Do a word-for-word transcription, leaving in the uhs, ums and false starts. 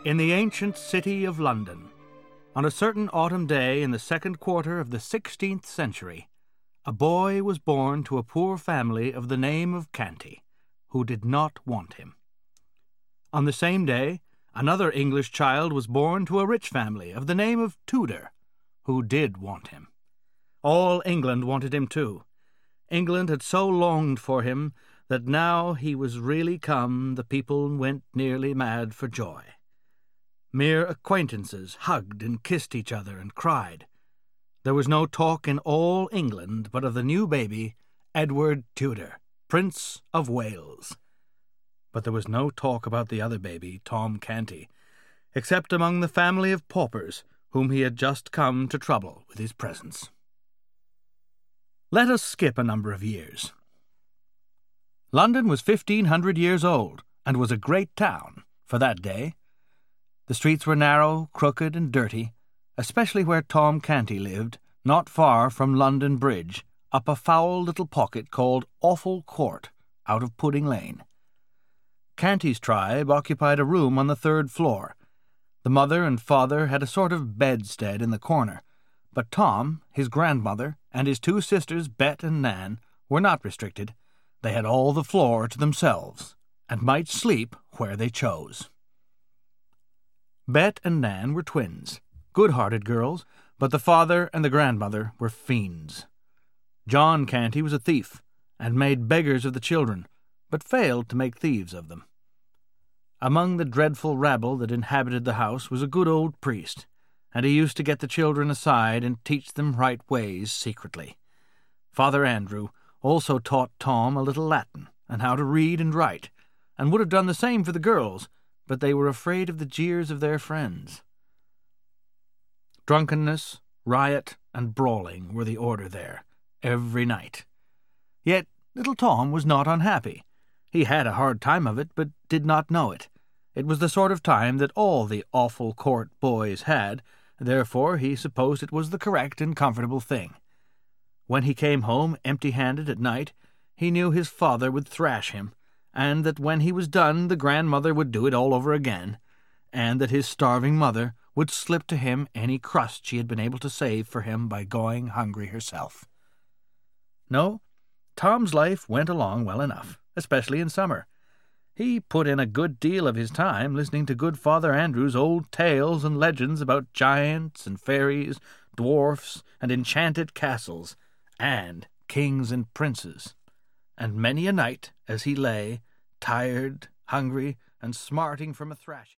In the ancient city of London, on a certain autumn day in the second quarter of the sixteenth century, a boy was born to a poor family of the name of Canty, who did not want him. On the same day, another English child was born to a rich family of the name of Tudor, who did want him. All England wanted him too. England had so longed for him that now he was really come, the people went nearly mad for joy. Mere acquaintances hugged and kissed each other and cried. There was no talk in all England but of the new baby, Edward Tudor, Prince of Wales. But there was no talk about the other baby, Tom Canty, except among the family of paupers whom he had just come to trouble with his presence. Let us skip a number of years. London was fifteen hundred years old, and was a great town for that day. The streets were narrow, crooked, and dirty, especially where Tom Canty lived, not far from London Bridge, up a foul little pocket called Awful Court, out of Pudding Lane. Canty's tribe occupied a room on the third floor. The mother and father had a sort of bedstead in the corner, but Tom, his grandmother, and his two sisters, Bet and Nan, were not restricted. They had all the floor to themselves, and might sleep where they chose. Bet and Nan were twins, good-hearted girls, but the father and the grandmother were fiends. John Canty was a thief, and made beggars of the children, but failed to make thieves of them. Among the dreadful rabble that inhabited the house was a good old priest, and he used to get the children aside and teach them right ways secretly. Father Andrew also taught Tom a little Latin, and how to read and write, and would have done the same for the girls, but they were afraid of the jeers of their friends. Drunkenness, riot, and brawling were the order there, every night. Yet little Tom was not unhappy. He had a hard time of it, but did not know it. It was the sort of time that all the Awful Court boys had, therefore he supposed it was the correct and comfortable thing. When he came home empty-handed at night, he knew his father would thrash him, and that when he was done the grandmother would do it all over again, and that his starving mother would slip to him any crust she had been able to save for him by going hungry herself. No, Tom's life went along well enough, especially in summer. He put in a good deal of his time listening to good Father Andrew's old tales and legends about giants and fairies, dwarfs, and enchanted castles, and kings and princes. And many a night, as he lay, tired, hungry, and smarting from a thrashing,